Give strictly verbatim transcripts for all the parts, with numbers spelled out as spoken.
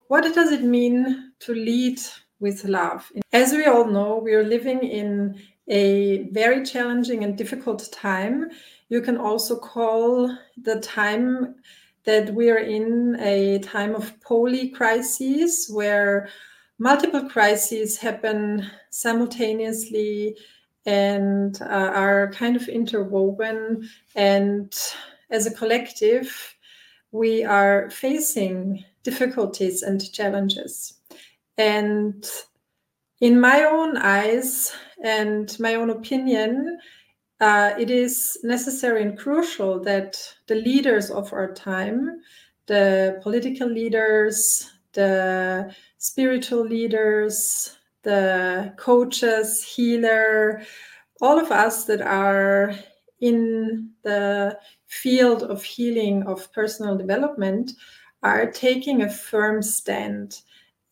what does it mean to lead with love? As we all know, we are living in a very challenging and difficult time. You can also call the time that we are in a time of polycrises, where multiple crises happen simultaneously and uh, are kind of interwoven. And as a collective, we are facing difficulties and challenges. And in my own eyes and my own opinion, uh, it is necessary and crucial that the leaders of our time, the political leaders, the spiritual leaders, the coaches, healer, all of us that are in the field of healing, of personal development, are taking a firm stand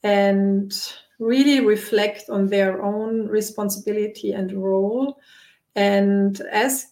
and really reflect on their own responsibility and role and ask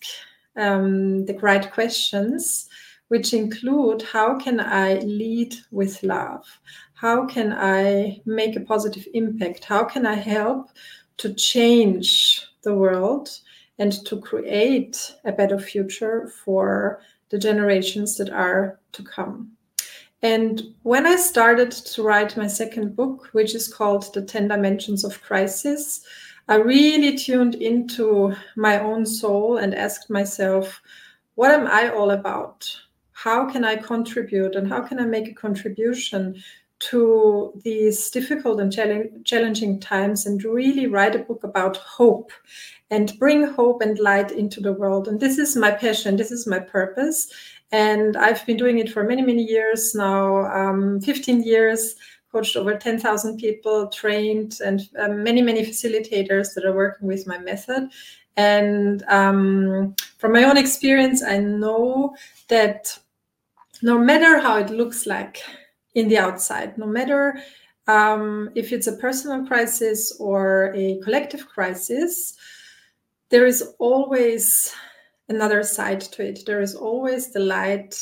um, the right questions, which include, how can I lead with love? How can I make a positive impact? How can I help to change the world and to create a better future for the generations that are to come? And when I started to write my second book, which is called The ten Dimensions of Crisis, I really tuned into my own soul and asked myself, what am I all about? How can I contribute and how can I make a contribution to these difficult and challenging times, and really write a book about hope and bring hope and light into the world? And this is my passion, this is my purpose. And I've been doing it for many, many years now, um, fifteen years, coached over ten thousand people, trained, and uh, many, many facilitators that are working with my method. And um, from my own experience, I know that no matter how it looks like in the outside, no matter um, if it's a personal crisis or a collective crisis, there is always another side to it. There is always the light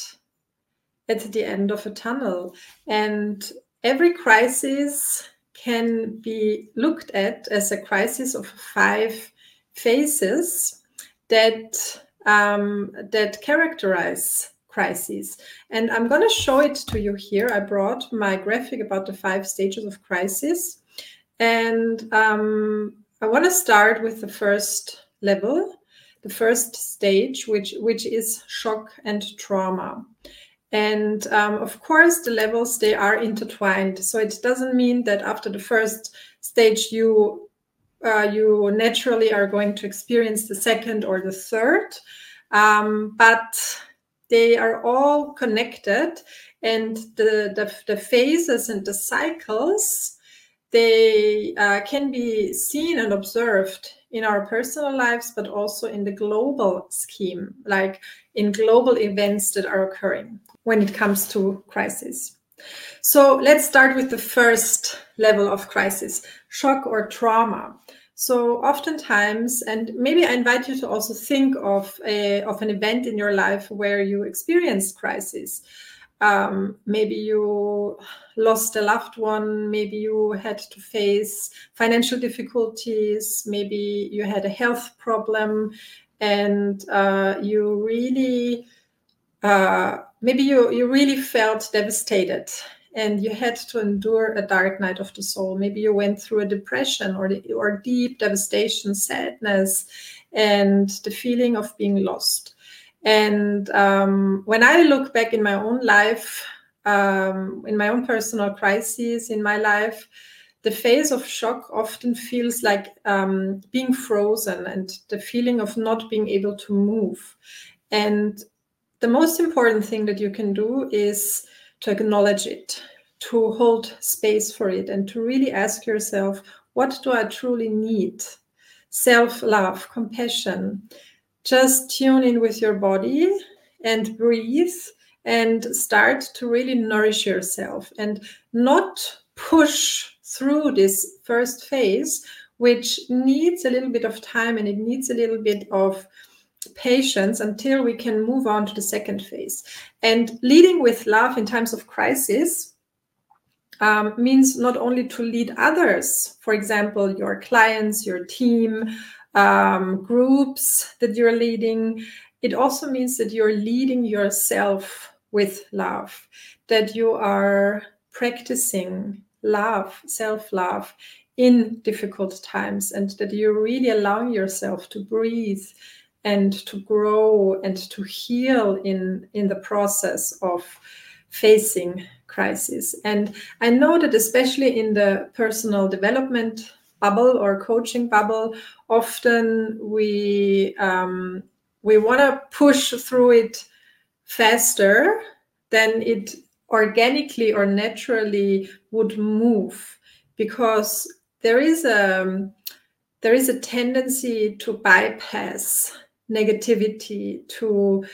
at the end of a tunnel. And every crisis can be looked at as a crisis of five phases that, um, that characterize crises. And I'm going to show it to you here. I brought my graphic about the five stages of crisis. And um, I want to start with the first level, the first stage, which, which is shock and trauma. And um, of course, the levels, they are intertwined. So it doesn't mean that after the first stage, you, uh, you naturally are going to experience the second or the third. Um, but they are all connected. And the, the, the phases and the cycles, they uh, can be seen and observed in our personal lives, but also in the global scheme, like in global events that are occurring when it comes to crisis. So let's start with the first level of crisis, shock or trauma. So oftentimes, and maybe I invite you to also think of, a, of an event in your life where you experienced crisis. Um, maybe you lost a loved one, maybe you had to face financial difficulties, maybe you had a health problem, and uh, you really, uh, maybe you, you really felt devastated and you had to endure a dark night of the soul. Maybe you went through a depression or, the, or deep devastation, sadness, and the feeling of being lost. And um, when I look back in my own life, um, in my own personal crises in my life, the phase of shock often feels like um, being frozen and the feeling of not being able to move. And the most important thing that you can do is to acknowledge it, to hold space for it, and to really ask yourself, what do I truly need? Self-love, compassion. Just tune in with your body and breathe and start to really nourish yourself and not push through this first phase, which needs a little bit of time and it needs a little bit of patience until we can move on to the second phase. And leading with love in times of crisis um, means not only to lead others, for example, your clients, your team, um, groups that you're leading. It also means that you're leading yourself with love, that you are practicing love, self-love in difficult times, and that you're really allowing yourself to breathe and to grow and to heal in, in the process of facing crisis. And I know that especially in the personal development bubble or coaching bubble, often we um, we want to push through it faster than it organically or naturally would move, because there is a there is a tendency to bypass negativity, to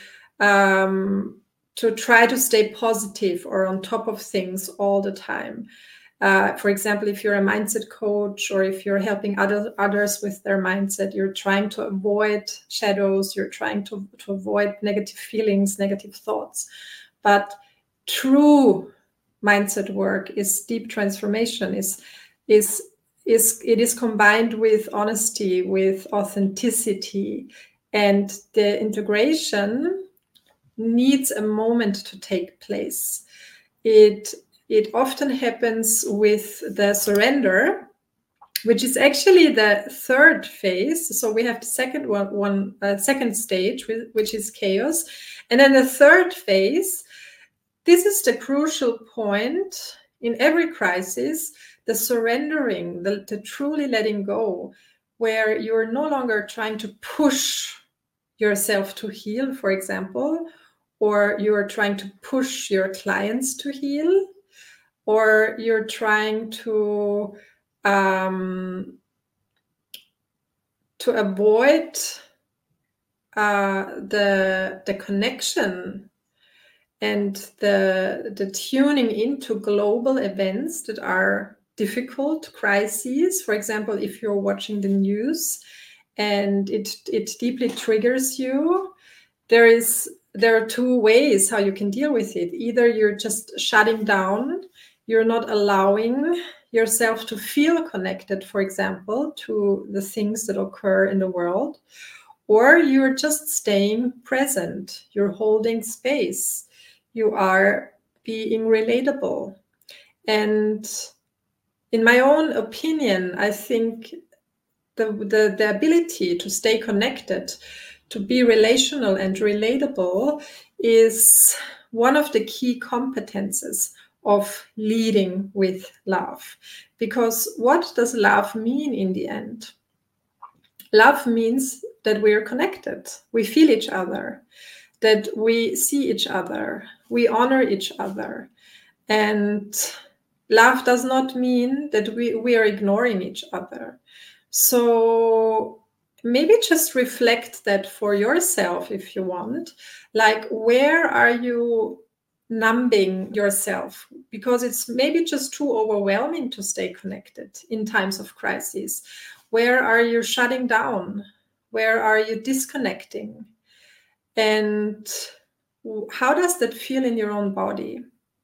um, to try to stay positive or on top of things all the time. Uh, for example, if you're a mindset coach or if you're helping other, others with their mindset, you're trying to avoid shadows, you're trying to, to avoid negative feelings, negative thoughts. But true mindset work is deep transformation, is, is, is it is combined with honesty, with authenticity, and the integration needs a moment to take place. It it often happens with the surrender, which is actually the third phase. So we have the second one, one uh, second stage, which is chaos, and then the third phase. This is the crucial point in every crisis: the surrendering, the, the truly letting go, where you're no longer trying to push yourself to heal, for example, or you're trying to push your clients to heal, or you're trying to um, to avoid uh, the the connection and the the tuning into global events that are difficult, crises. For example, if you're watching the news and it it deeply triggers you, there is there are two ways how you can deal with it. Either you're just shutting down, you're not allowing yourself to feel connected, for example, to the things that occur in the world, or you're just staying present, you're holding space, you are being relatable. And in my own opinion, I think the, the, the ability to stay connected, to be relational and relatable, is one of the key competences of leading with love. Because what does love mean in the end? Love means that we are connected, we feel each other, that we see each other, we honor each other. And love does not mean that we, we are ignoring each other. So maybe just reflect that for yourself if you want. Like, where are you numbing yourself? Because it's maybe just too overwhelming to stay connected in times of crisis. Where are you shutting down? Where are you disconnecting? And how does that feel in your own body?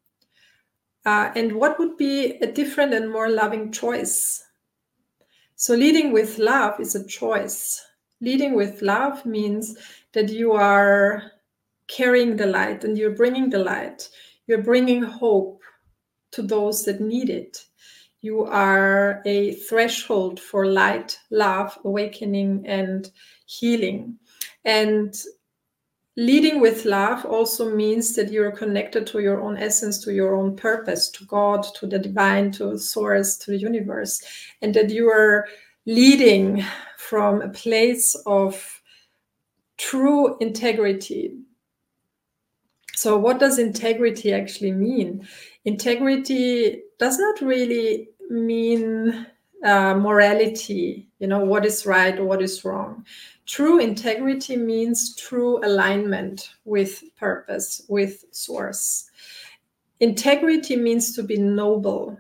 Uh, and what would be a different and more loving choice? So leading with love is a choice. Leading with love means that you are carrying the light and you're bringing the light. You're bringing hope to those that need it. You are a threshold for light, love, awakening, and healing. And leading with love also means that you're connected to your own essence, to your own purpose, to God, to the divine, to source, to the universe, and that you are leading from a place of true integrity. So what does integrity actually mean? Integrity does not really mean uh, morality, you know, what is right or what is wrong. True integrity means true alignment with purpose, with source. Integrity means to be noble,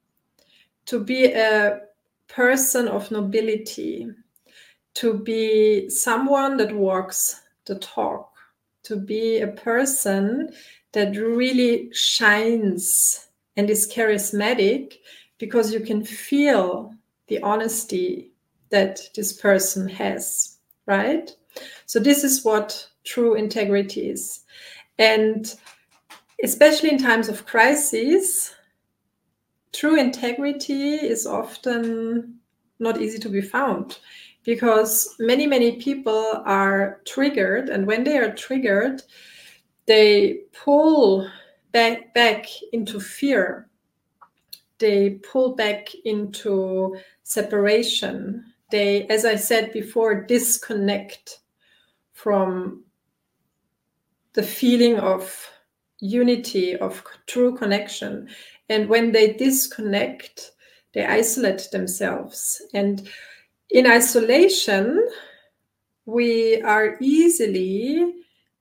to be a person of nobility, to be someone that walks the talk, to be a person that really shines and is charismatic because you can feel the honesty that this person has, right? So this is what true integrity is. And especially in times of crisis, true integrity is often not easy to be found, because many, many people are triggered, and when they are triggered, they pull back, back into fear. They pull back into separation. They, as I said before, disconnect from the feeling of unity, of true connection. And when they disconnect, they isolate themselves. And in isolation, we are easily,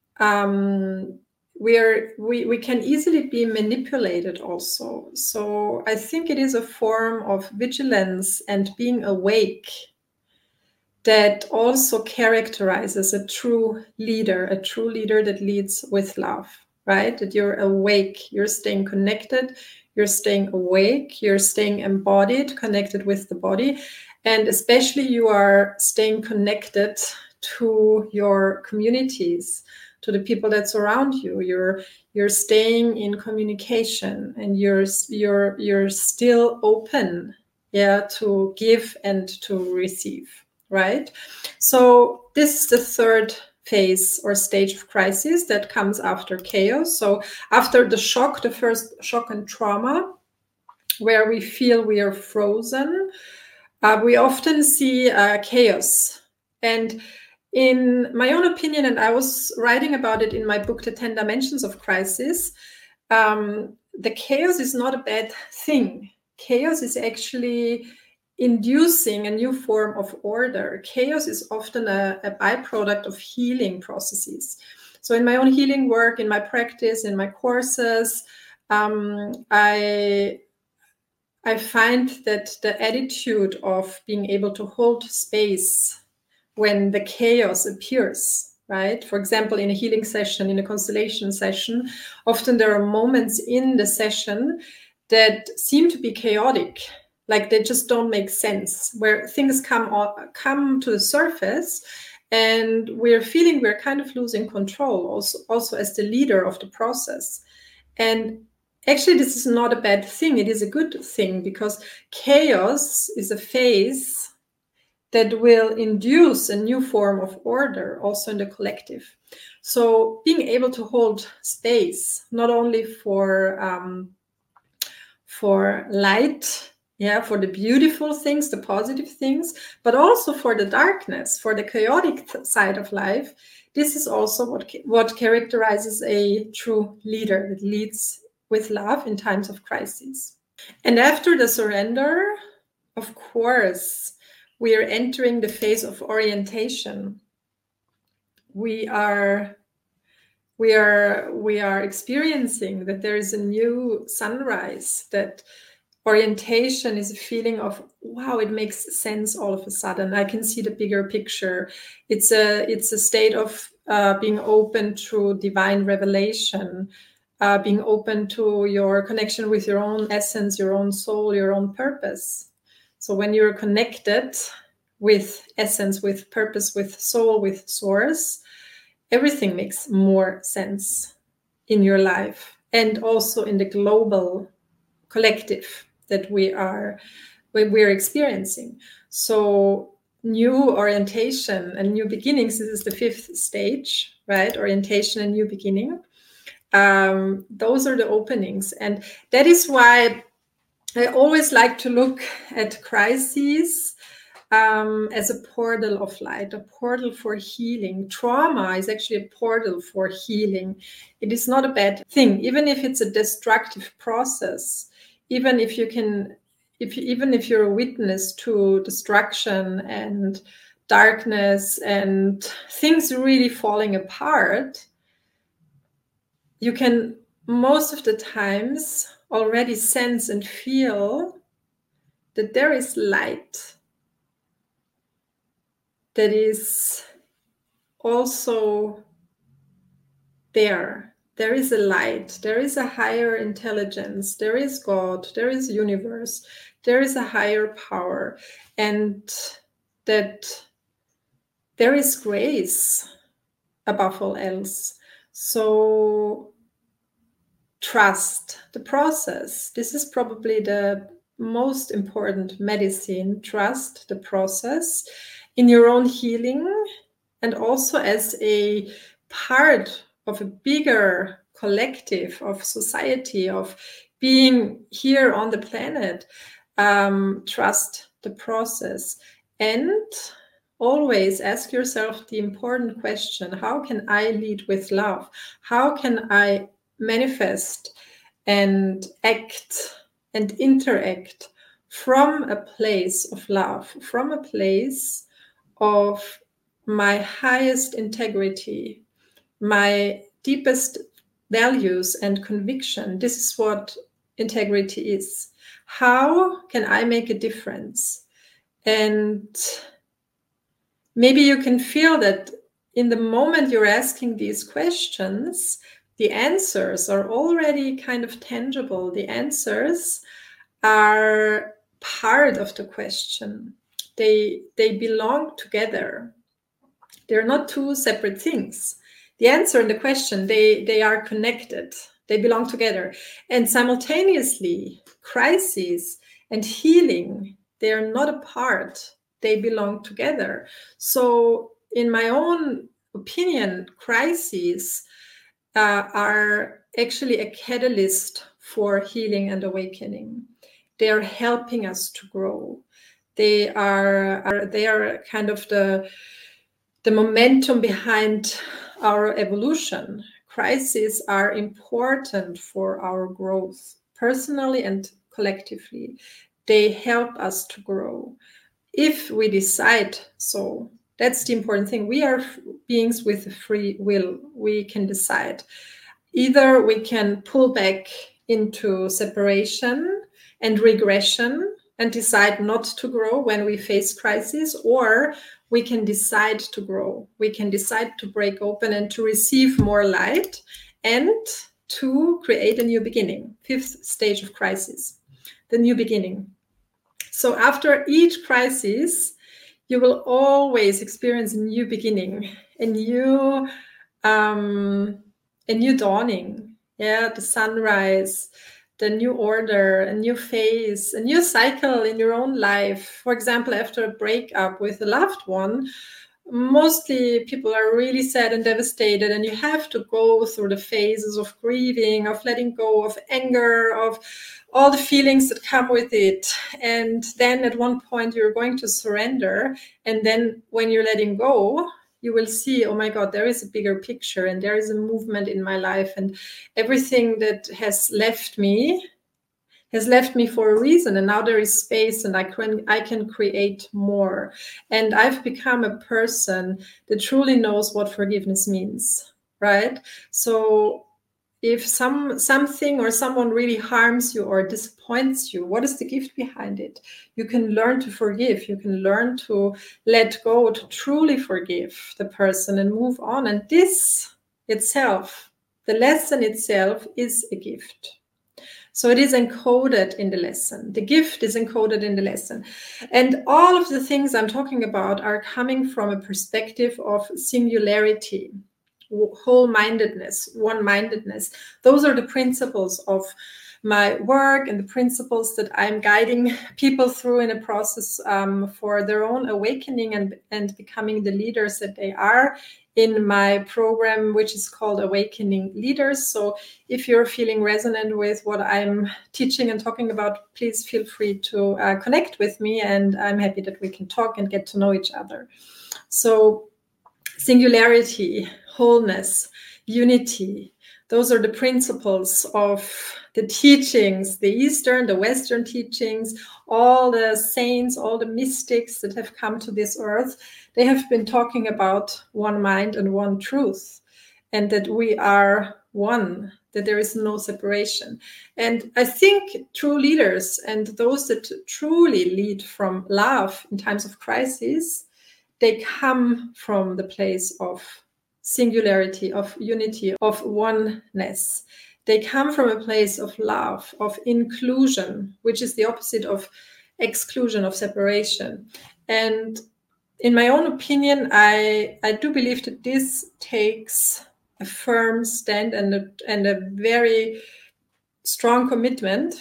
um, we, are, we, we can easily be manipulated also. So I think it is a form of vigilance and being awake that also characterizes a true leader, a true leader that leads with love, right? That you're awake, you're staying connected, you're staying awake, you're staying embodied, connected with the body, and especially you are staying connected to your communities, to the people that surround you. You're you're staying in communication, and you're you're you're still open, yeah, to give and to receive. Right? So this is the third phase or stage of crisis that comes after chaos. So after the shock, the first shock and trauma, where we feel we are frozen, uh, we often see uh, chaos. And in my own opinion, and I was writing about it in my book, The ten Dimensions of Crisis, um, the chaos is not a bad thing. Chaos is actually inducing a new form of order. Chaos is often a, a byproduct of healing processes. So in my own healing work, in my practice, in my courses, um, I, I find that the attitude of being able to hold space when the chaos appears, right? For example, in a healing session, in a constellation session, often there are moments in the session that seem to be chaotic, like they just don't make sense, where things come on, come to the surface, and we're feeling we're kind of losing control, also, also as the leader of the process. And actually, this is not a bad thing. It is a good thing, because chaos is a phase that will induce a new form of order also in the collective. So being able to hold space, not only for um, for light, yeah, for the beautiful things, the positive things, but also for the darkness, for the chaotic side of life. This is also what, what characterizes a true leader that leads with love in times of crisis. And after the surrender, of course, we are entering the phase of orientation. We are we are we are experiencing that there is a new sunrise, that orientation is a feeling of, wow, it makes sense all of a sudden. I can see the bigger picture. It's a it's a state of uh, being open to divine revelation, uh, being open to your connection with your own essence, your own soul, your own purpose. So when you're connected with essence, with purpose, with soul, with source, everything makes more sense in your life, and also in the global collective that we are we're experiencing. So new orientation and new beginnings, this is the fifth stage, right? Orientation and new beginning. Um, those are the openings. And that is why I always like to look at crises um, as a portal of light, a portal for healing. Trauma is actually a portal for healing. It is not a bad thing, even if it's a destructive process. Even if you can, if you, even if you're a witness to destruction and darkness and things really falling apart, you can most of the times already sense and feel that there is light that is also there, there is a light, there is a higher intelligence, there is God, there is universe, there is a higher power, and that there is grace above all else. So trust the process. This is probably the most important medicine. Trust the process in your own healing, and also as a part of a bigger collective of society, of being here on the planet. Um, trust the process, and always ask yourself the important question: how can I lead with love? How can I manifest and act and interact from a place of love, from a place of my highest integrity, my deepest values and conviction? This is what integrity is. How can I make a difference? And maybe you can feel that in the moment you're asking these questions, the answers are already kind of tangible. The answers are part of the question. They, they belong together. They're not two separate things. The answer and the question, they, they are connected. They belong together. And simultaneously, crises and healing, they are not apart. They belong together. So in my own opinion, crises uh, are actually a catalyst for healing and awakening. They are helping us to grow. They are, are they are kind of the, the momentum behind our evolution. Crises are important for our growth, personally and collectively. They help us to grow. If we decide so, that's the important thing. We are beings with a free will. We can decide. Either we can pull back into separation and regression and decide not to grow when we face crisis, or we can decide to grow. We can decide to break open and to receive more light and to create a new beginning. Fifth stage of crisis, the new beginning. So after each crisis, you will always experience a new beginning, a new, um, a new dawning. Yeah, the sunrise, the new order, a new phase, a new cycle in your own life. For example, after a breakup with a loved one, mostly people are really sad and devastated, and you have to go through the phases of grieving, of letting go, of anger, of all the feelings that come with it. And then at one point you're going to surrender. And then when you're letting go, you will see, oh my God, there is a bigger picture, and there is a movement in my life, and everything that has left me has left me for a reason, and now there is space, and I can I can create more. And I've become a person that truly knows what forgiveness means, right? So if some something or someone really harms you or disappoints you, what is the gift behind it? You can learn to forgive. You can learn to let go, to truly forgive the person and move on. And this itself, the lesson itself, is a gift. So it is encoded in the lesson. The gift is encoded in the lesson. And all of the things I'm talking about are coming from a perspective of singularity, whole-mindedness, one-mindedness. Those are the principles of my work and the principles that I'm guiding people through in a process um, for their own awakening and, and becoming the leaders that they are in my program, which is called Awakening Leaders. So if you're feeling resonant with what I'm teaching and talking about, please feel free to uh, connect with me, and I'm happy that we can talk and get to know each other. So singularity, wholeness, unity, those are the principles of the teachings, the Eastern, the Western teachings, all the saints, all the mystics that have come to this earth. They have been talking about one mind and one truth, and that we are one, that there is no separation. And I think true leaders and those that truly lead from love in times of crisis, they come from the place of singularity, of unity, of oneness. They come from a place of love, of inclusion, which is the opposite of exclusion, of separation. And in my own opinion, I, I do believe that this takes a firm stand and a, and a very strong commitment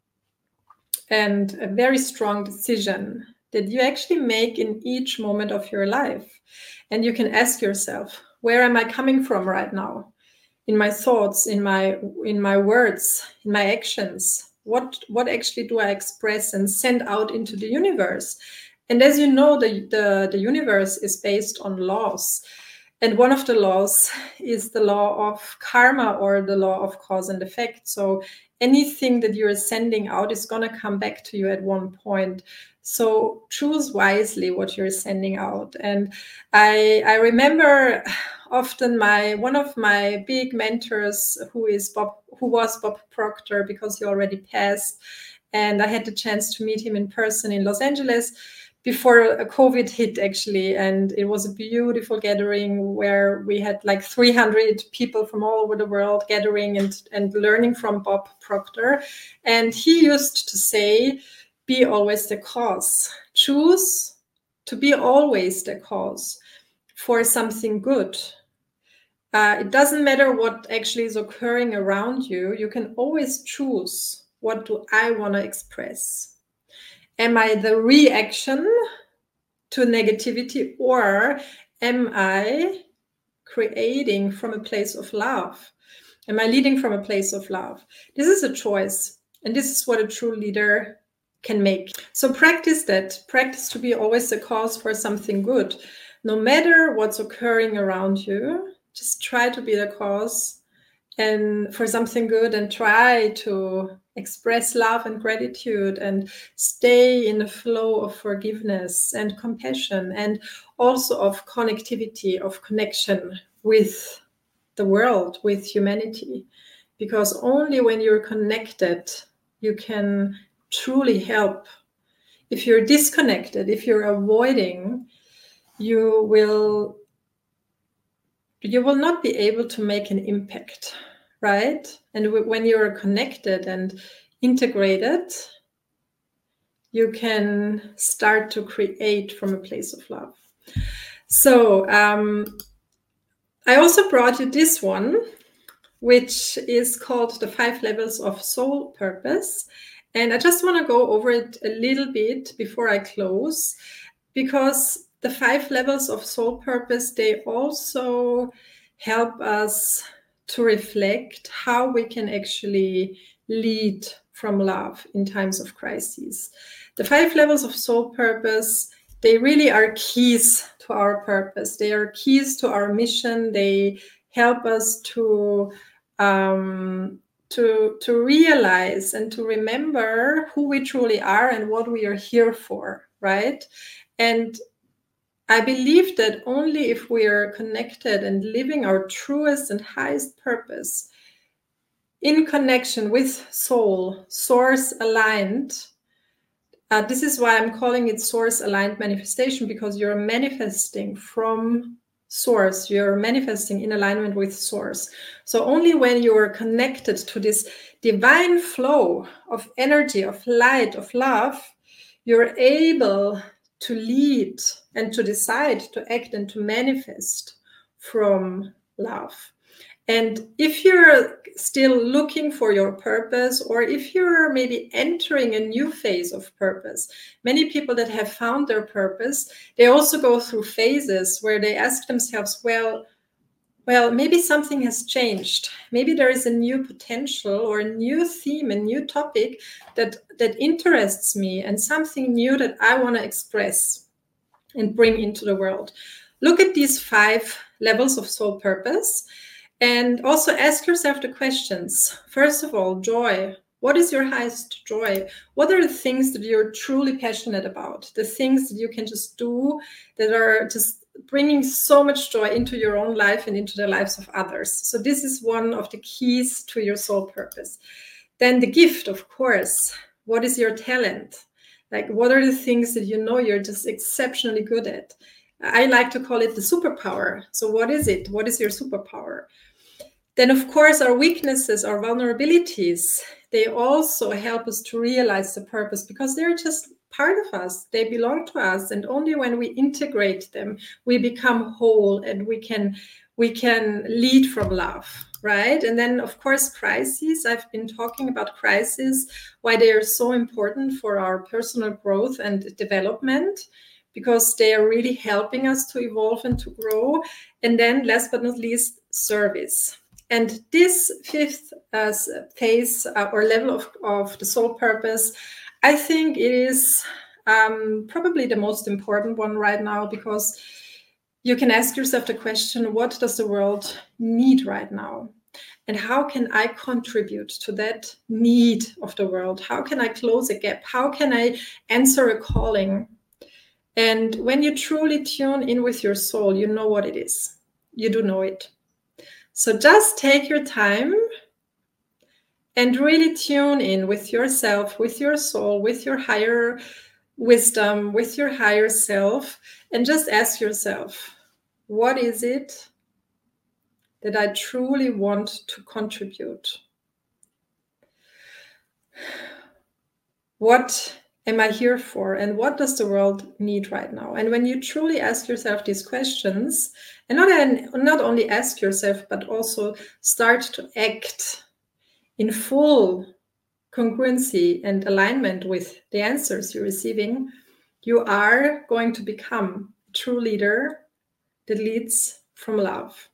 and a very strong decision that you actually make in each moment of your life. And you can ask yourself, where am I coming from right now? In my thoughts, in my in my words, in my actions? What what actually do I express and send out into the universe? And as you know, the, the, the universe is based on laws. And one of the laws is the law of karma, or the law of cause and effect. So anything that you're sending out is going to come back to you at one point. So choose wisely what you're sending out. And I, I remember often my one of my big mentors, who is Bob, who was Bob Proctor, because he already passed, and I had the chance to meet him in person in Los Angeles before COVID hit, actually. And it was a beautiful gathering where we had like three hundred people from all over the world gathering and, and learning from Bob Proctor. And he used to say, be always the cause. Choose to be always the cause for something good. Uh, it doesn't matter what actually is occurring around you. You can always choose, what do I want to express? Am I the reaction to negativity, or am I creating from a place of love? Am I leading from a place of love? This is a choice, and this is what a true leader can make. So practice that. Practice to be always the cause for something good. No matter what's occurring around you, just try to be the cause and for something good, and try to express love and gratitude, and stay in the flow of forgiveness and compassion, and also of connectivity, of connection with the world, with humanity. Because only when you're connected, you can truly help. If you're disconnected, if you're avoiding, you will you will not be able to make an impact, right? And when you're connected and integrated, you can start to create from a place of love. So um, I also brought you this one, which is called the five levels of soul purpose. And I just want to go over it a little bit before I close, because the five levels of soul purpose, they also help us to reflect how we can actually lead from love in times of crises. The five levels of soul purpose, they really are keys to our purpose. They are keys to our mission. They help us to um, to to realize and to remember who we truly are and what we are here for, right? And I believe that only if we are connected and living our truest and highest purpose in connection with soul, source aligned, uh, this is why I'm calling it source aligned manifestation, because you're manifesting from source, you're manifesting in alignment with source. So only when you are connected to this divine flow of energy, of light, of love, you're able to lead and to decide to act and to manifest from love. And if you're still looking for your purpose, or if you're maybe entering a new phase of purpose, many people that have found their purpose, they also go through phases where they ask themselves, well, well, maybe something has changed. Maybe there is a new potential or a new theme, a new topic that, that interests me, and something new that I want to express and bring into the world. Look at these five levels of soul purpose, and also ask yourself the questions. First of all, joy. What is your highest joy? What are the things that you're truly passionate about? The things that you can just do that are just bringing so much joy into your own life and into the lives of others. So this is one of the keys to your soul purpose. Then the gift, of course. What is your talent? Like, what are the things that you know you're just exceptionally good at? I like to call it the superpower. So what is it? What is your superpower? Then, of course, our weaknesses, our vulnerabilities, they also help us to realize the purpose, because they're just part of us. They belong to us. And only when we integrate them, we become whole and we can, we can lead from love, right? And then, of course, crises. I've been talking about crises, why they are so important for our personal growth and development, because they are really helping us to evolve and to grow. And then, last but not least, service. And this fifth uh, phase uh, or level of, of the soul purpose, I think it is um, probably the most important one right now, because you can ask yourself the question, what does the world need right now? And how can I contribute to that need of the world? How can I close a gap? How can I answer a calling? And when you truly tune in with your soul, you know what it is. You do know it. So just take your time and really tune in with yourself, with your soul, with your higher wisdom, with your higher self, and just ask yourself, what is it that I truly want to contribute? What am I here for? And what does the world need right now? And when you truly ask yourself these questions, and not, not only ask yourself, but also start to act in full congruency and alignment with the answers you're receiving, you are going to become a true leader that leads from love.